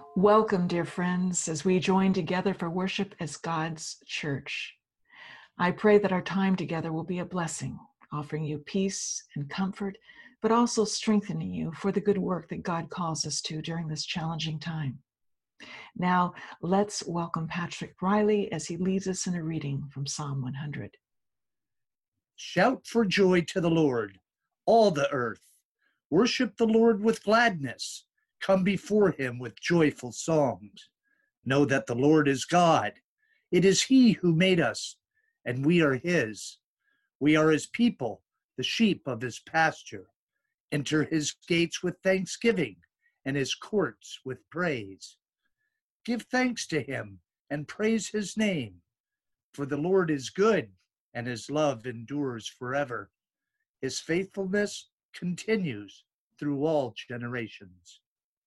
Welcome, dear friends, as we join together for worship as God's church. I pray that our time together will be a blessing, offering you peace and comfort, but also strengthening you for the good work that God calls us to during this challenging time. Now, let's welcome Patrick Riley as he leads us in a reading from Psalm 100. Shout for joy to the Lord, all the earth. Worship the Lord with gladness. Come before him with joyful songs. Know that the Lord is God. It is he who made us, and we are his. We are his people, the sheep of his pasture. Enter his gates with thanksgiving, and his courts with praise. Give thanks to him, and praise his name. For the Lord is good, and his love endures forever. His faithfulness continues through all generations.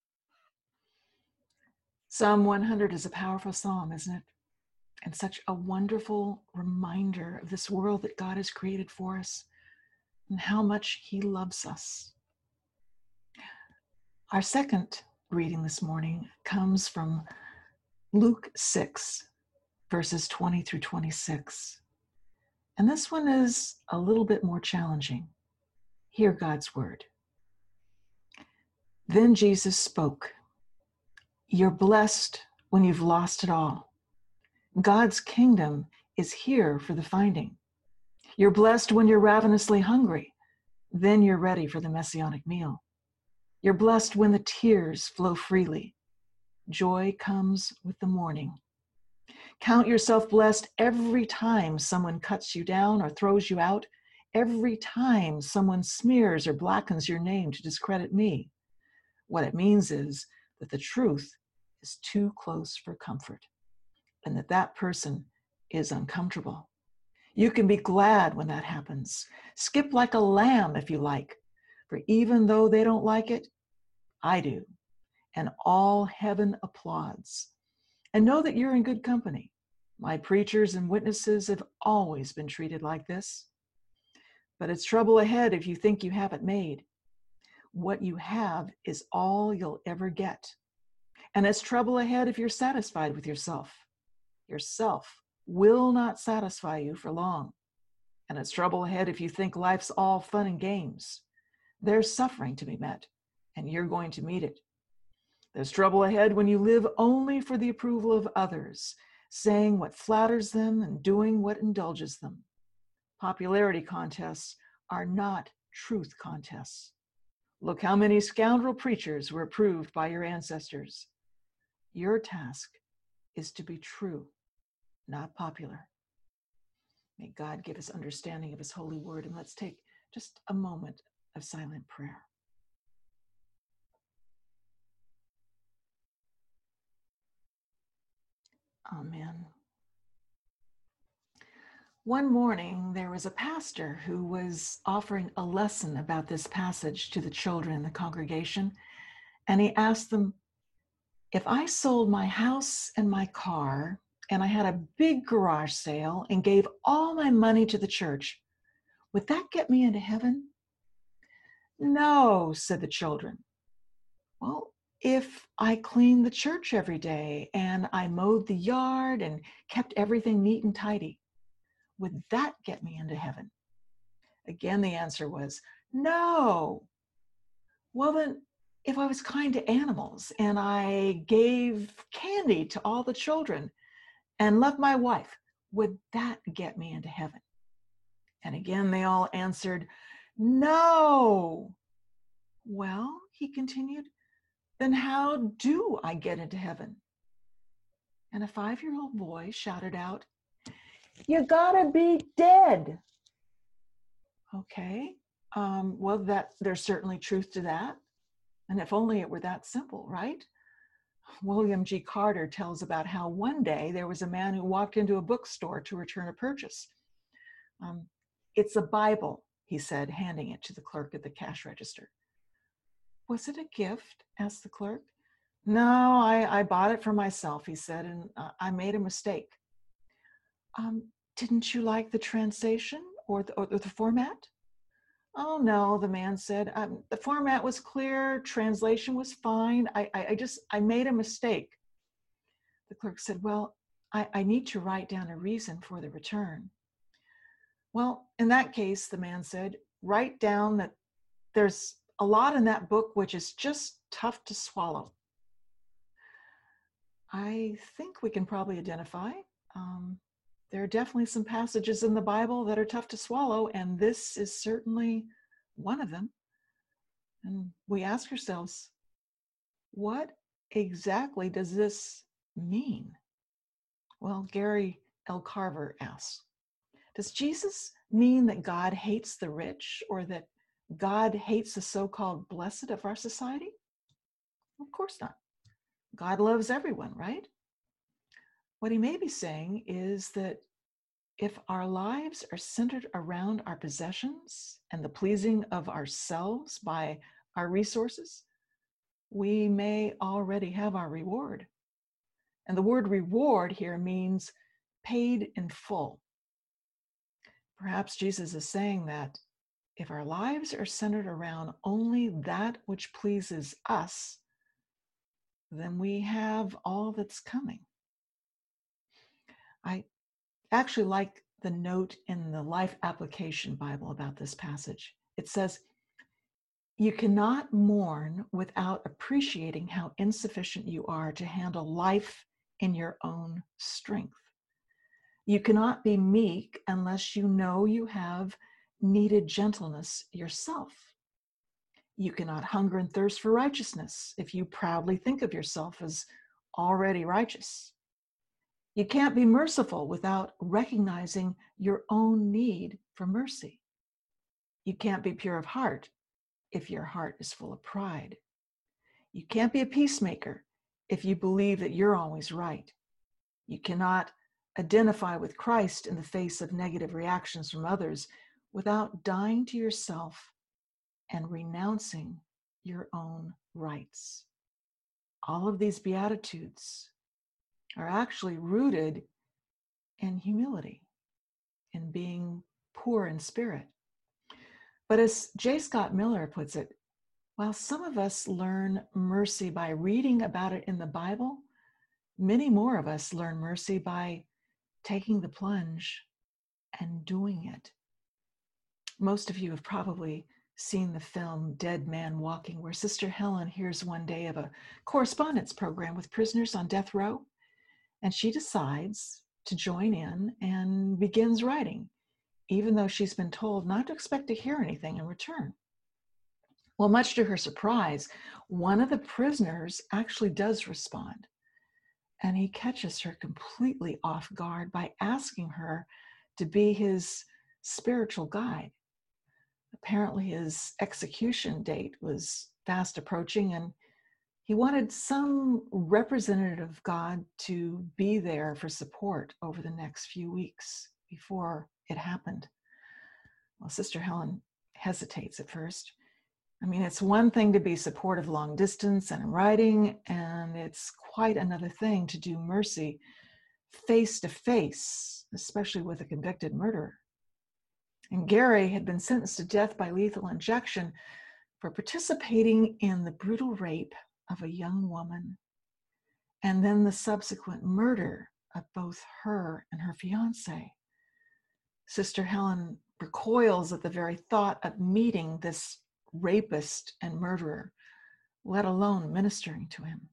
Psalm 100 is a powerful psalm, isn't it? And such a wonderful reminder of this world that God has created for us and how much he loves us. Our second reading this morning comes from Luke 6, verses 20 through 26. And this one is a little bit more challenging. Hear God's word. Then Jesus spoke. You're blessed when you've lost it all. God's kingdom is here for the finding. You're blessed when you're ravenously hungry. Then you're ready for the messianic meal. You're blessed when the tears flow freely. Joy comes with the morning. Count yourself blessed every time someone cuts you down or throws you out, every time someone smears or blackens your name to discredit me. What it means is that the truth is too close for comfort and that person is uncomfortable. You can be glad when that happens. Skip like a lamb if you like, for even though they don't like it, I do, and all heaven applauds. And know that you're in good company. My preachers and witnesses have always been treated like this. But it's trouble ahead if you think you have it made. What you have is all you'll ever get. And it's trouble ahead if you're satisfied with yourself. Yourself will not satisfy you for long. And it's trouble ahead if you think life's all fun and games. There's suffering to be met, and you're going to meet it. There's trouble ahead when you live only for the approval of others, saying what flatters them and doing what indulges them. Popularity contests are not truth contests. Look how many scoundrel preachers were approved by your ancestors. Your task is to be true, not popular. May God give us understanding of his holy word, and let's take just a moment of silent prayer. Amen. One morning, there was a pastor who was offering a lesson about this passage to the children in the congregation, and he asked them, if I sold my house and my car, and I had a big garage sale and gave all my money to the church, would that get me into heaven? No, said the children. Well, if I cleaned the church every day and I mowed the yard and kept everything neat and tidy, would that get me into heaven? Again, the answer was no. Well, then, if I was kind to animals and I gave candy to all the children and loved my wife, would that get me into heaven? And again, they all answered, no. Well, he continued, then how do I get into heaven? And a 5-year-old boy shouted out, you gotta be dead. Okay, well, there's certainly truth to that. And if only it were that simple, right? William G. Carter tells about how one day there was a man who walked into a bookstore to return a purchase. It's a Bible, he said, handing it to the clerk at the cash register. Was it a gift? Asked the clerk. No, I bought it for myself, he said, and I made a mistake. Didn't you like the translation or the format? Oh, no, the man said. The format was clear. Translation was fine. I made a mistake. The clerk said, well, I need to write down a reason for the return. Well, in that case, the man said, write down that there's a lot in that book which is just tough to swallow. I think we can probably identify. There are definitely some passages in the Bible that are tough to swallow, and this is certainly one of them. And we ask ourselves, what exactly does this mean? Well, Gary L. Carver asks, does Jesus mean that God hates the rich or that God hates the so-called blessed of our society? Of course not. God loves everyone, right? What he may be saying is that if our lives are centered around our possessions and the pleasing of ourselves by our resources, we may already have our reward. And the word reward here means paid in full. Perhaps Jesus is saying that if our lives are centered around only that which pleases us, then we have all that's coming. I actually like the note in the Life Application Bible about this passage. It says, you cannot mourn without appreciating how insufficient you are to handle life in your own strength. You cannot be meek unless you know you have needed gentleness yourself. You cannot hunger and thirst for righteousness if you proudly think of yourself as already righteous. You can't be merciful without recognizing your own need for mercy. You can't be pure of heart if your heart is full of pride. You can't be a peacemaker if you believe that you're always right. You cannot identify with Christ in the face of negative reactions from others without dying to yourself and renouncing your own rights. All of these Beatitudes are actually rooted in humility, in being poor in spirit. But as J. Scott Miller puts it, while some of us learn mercy by reading about it in the Bible, many more of us learn mercy by taking the plunge and doing it. Most of you have probably seen the film Dead Man Walking, where Sister Helen hears one day of a correspondence program with prisoners on death row, and she decides to join in and begins writing, even though she's been told not to expect to hear anything in return. Well, much to her surprise, one of the prisoners actually does respond, and he catches her completely off guard by asking her to be his spiritual guide. Apparently his execution date was fast approaching, and he wanted some representative of God to be there for support over the next few weeks before it happened. Well, Sister Helen hesitates at first. I mean, it's one thing to be supportive long distance and in writing, and it's quite another thing to do mercy face to face, especially with a convicted murderer. And Gary had been sentenced to death by lethal injection for participating in the brutal rape of a young woman, and then the subsequent murder of both her and her fiance. Sister Helen recoils at the very thought of meeting this rapist and murderer, let alone ministering to him.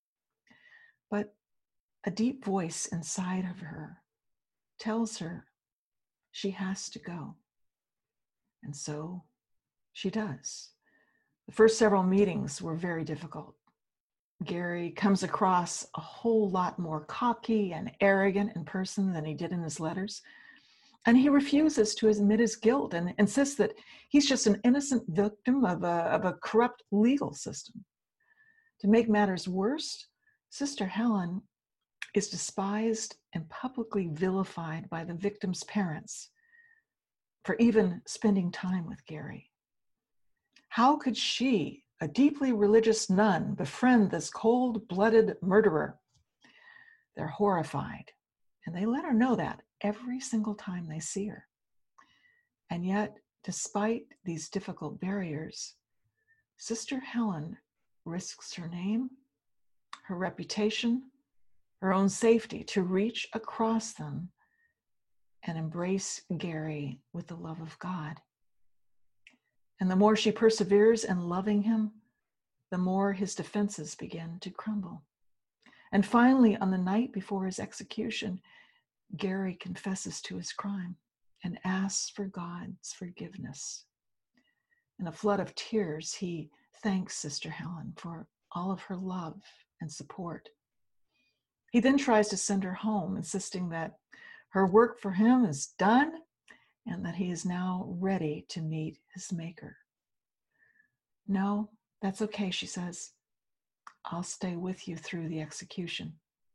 But a deep voice inside of her tells her she has to go. And so she does. The first several meetings were very difficult. Gary comes across a whole lot more cocky and arrogant in person than he did in his letters. And he refuses to admit his guilt and insists that he's just an innocent victim of a corrupt legal system. To make matters worse, Sister Helen is despised and publicly vilified by the victim's parents for even spending time with Gary. How could she, a deeply religious nun, befriend this cold-blooded murderer? They're horrified, and they let her know that every single time they see her. And yet, despite these difficult barriers, Sister Helen risks her name, her reputation, her own safety to reach across them and embrace Gary with the love of God. And the more she perseveres in loving him, the more his defenses begin to crumble. And finally, on the night before his execution, Gary confesses to his crime and asks for God's forgiveness. In a flood of tears, he thanks Sister Helen for all of her love and support. He then tries to send her home, insisting that her work for him is done and that he is now ready to meet his Maker. No, that's okay, she says. I'll stay with you through the execution.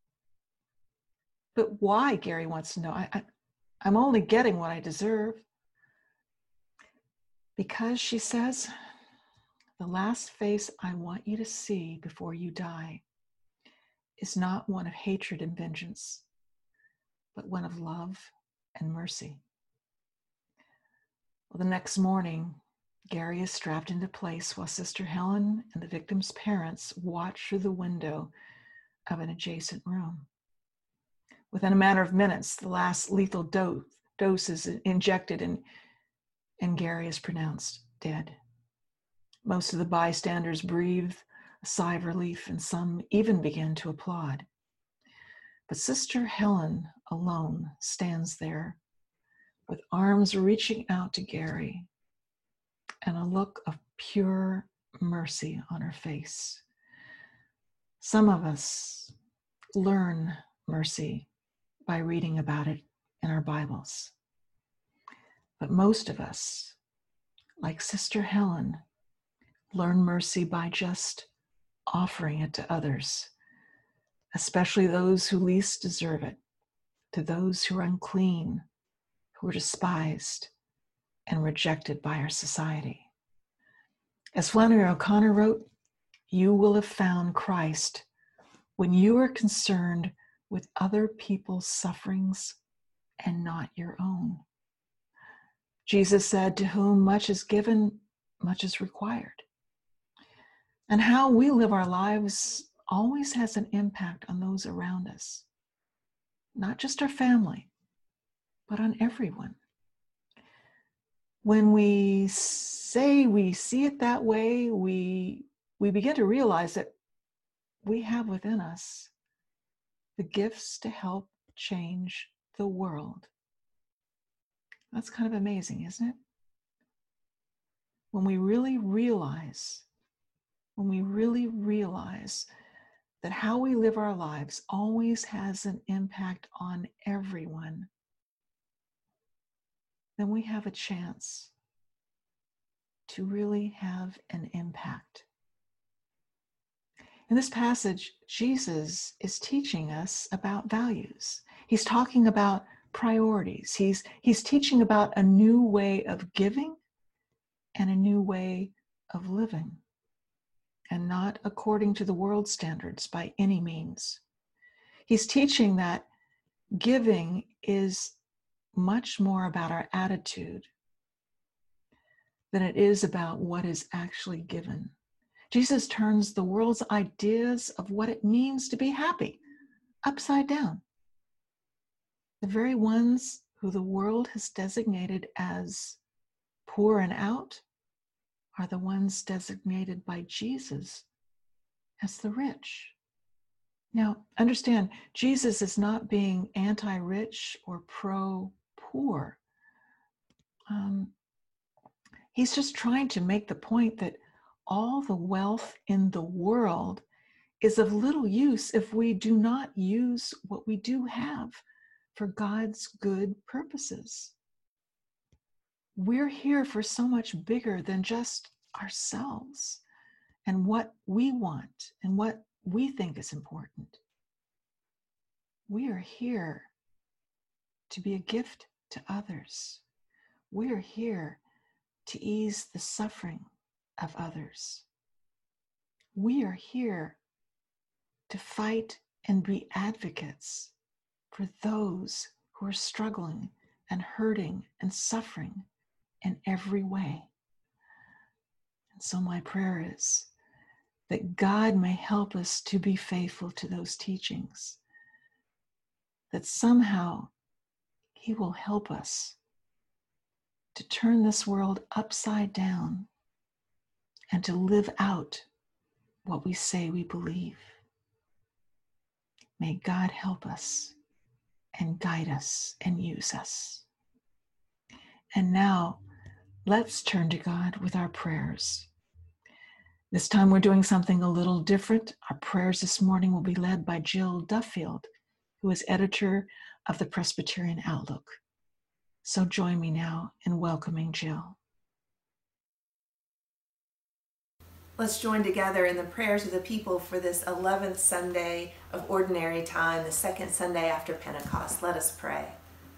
But why, Gary wants to know. I'm only getting what I deserve. Because, she says, the last face I want you to see before you die is not one of hatred and vengeance, but one of love and mercy. Well, the next morning, Gary is strapped into place while Sister Helen and the victim's parents watch through the window of an adjacent room. Within a matter of minutes, the last lethal dose is injected and Gary is pronounced dead. Most of the bystanders breathe a sigh of relief, and some even begin to applaud. But Sister Helen alone stands there with arms reaching out to Gary and a look of pure mercy on her face. Some of us learn mercy by reading about it in our Bibles. But most of us, like Sister Helen, learn mercy by just offering it to others, especially those who least deserve it, to those who are unclean, who are despised and rejected by our society. As Flannery O'Connor wrote, you will have found Christ when you are concerned with other people's sufferings and not your own. Jesus said, to whom much is given, much is required. And how we live our lives always has an impact on those around us, not just our family, but on everyone. When we say we see it that way, we begin to realize that we have within us the gifts to help change the world. That's kind of amazing, isn't it? When we really realize that how we live our lives always has an impact on everyone, then we have a chance to really have an impact. In this passage, Jesus is teaching us about values. He's talking about priorities. He's teaching about a new way of giving and a new way of living, and not according to the world standards by any means. He's teaching that giving is much more about our attitude than it is about what is actually given. Jesus turns the world's ideas of what it means to be happy upside down. The very ones who the world has designated as poor and out are the ones designated by Jesus as the rich. Now, understand, Jesus is not being anti-rich or pro-poor. He's just trying to make the point that all the wealth in the world is of little use if we do not use what we do have for God's good purposes. We're here for so much bigger than just ourselves and what we want and what we think is important. We are here to be a gift to others. We are here to ease the suffering of others. We are here to fight and be advocates for those who are struggling and hurting and suffering in every way. And so my prayer is that God may help us to be faithful to those teachings, that somehow He will help us to turn this world upside down and to live out what we say we believe. May God help us and guide us and use us. And now, let's turn to God with our prayers. This time we're doing something a little different. Our prayers this morning will be led by Jill Duffield, who is editor of the Presbyterian Outlook. So join me now in welcoming Jill. Let's join together in the prayers of the people for this 11th Sunday of Ordinary Time, the second Sunday after Pentecost. Let us pray.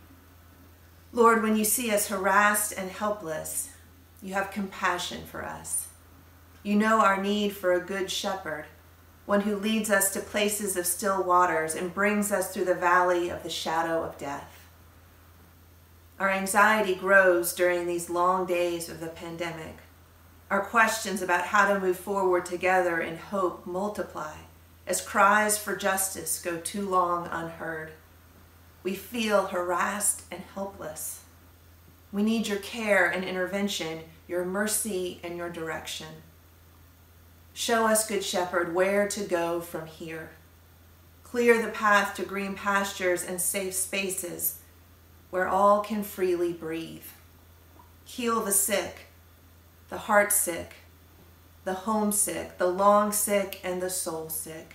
Lord, when you see us harassed and helpless, you have compassion for us. You know our need for a good shepherd, one who leads us to places of still waters and brings us through the valley of the shadow of death. Our anxiety grows during these long days of the pandemic. Our questions about how to move forward together in hope multiply as cries for justice go too long unheard. We feel harassed and helpless. We need your care and intervention, your mercy and your direction. Show us, Good Shepherd, where to go from here. Clear the path to green pastures and safe spaces where all can freely breathe. Heal the sick, the heart sick, the homesick, the long sick, and the soul sick.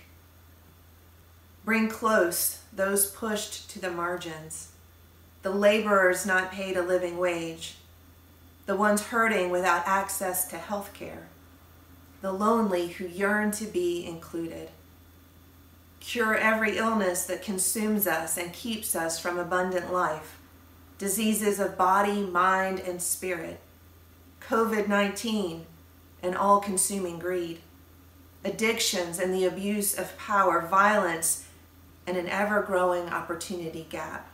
Bring close those pushed to the margins, the laborers not paid a living wage, the ones hurting without access to health care, the lonely who yearn to be included. Cure every illness that consumes us and keeps us from abundant life, diseases of body, mind, and spirit, COVID-19 and all-consuming greed, addictions and the abuse of power, violence, and an ever-growing opportunity gap.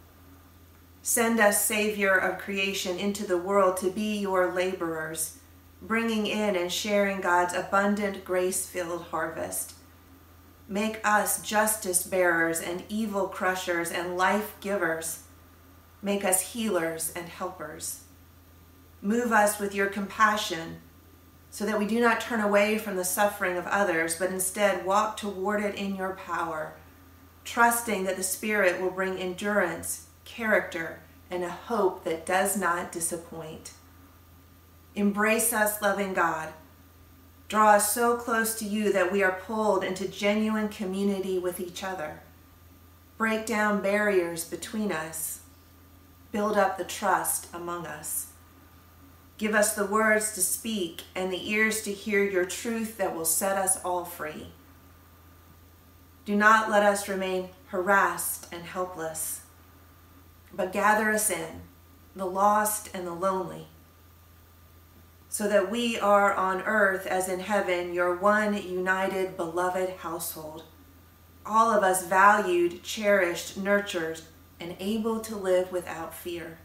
Send us, Savior of creation, into the world to be your laborers, bringing in and sharing God's abundant, grace-filled harvest. Make us justice bearers and evil crushers and life givers. Make us healers and helpers. Move us with your compassion so that we do not turn away from the suffering of others, but instead walk toward it in your power, trusting that the Spirit will bring endurance, character, and a hope that does not disappoint. Embrace us, loving God. Draw us so close to you that we are pulled into genuine community with each other. Break down barriers between us. Build up the trust among us. Give us the words to speak and the ears to hear your truth that will set us all free. Do not let us remain harassed and helpless, but gather us in, the lost and the lonely, so that we are on earth as in heaven, your one united, beloved household, all of us valued, cherished, nurtured, and able to live without fear.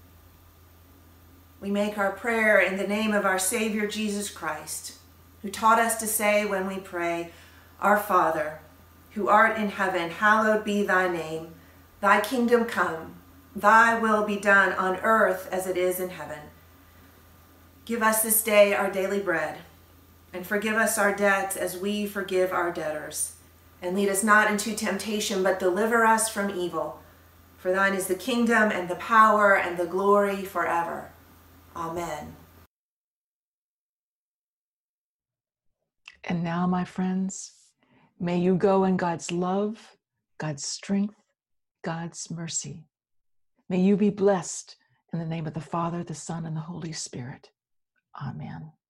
We make our prayer in the name of our Savior Jesus Christ, who taught us to say when we pray, Our Father, who art in heaven, hallowed be thy name. Thy kingdom come, thy will be done on earth as it is in heaven. Give us this day our daily bread, and forgive us our debts as we forgive our debtors. And lead us not into temptation, but deliver us from evil. For thine is the kingdom and the power and the glory forever. Amen. And now, my friends, may you go in God's love, God's strength, God's mercy. May you be blessed in the name of the Father, the Son, and the Holy Spirit. Amen.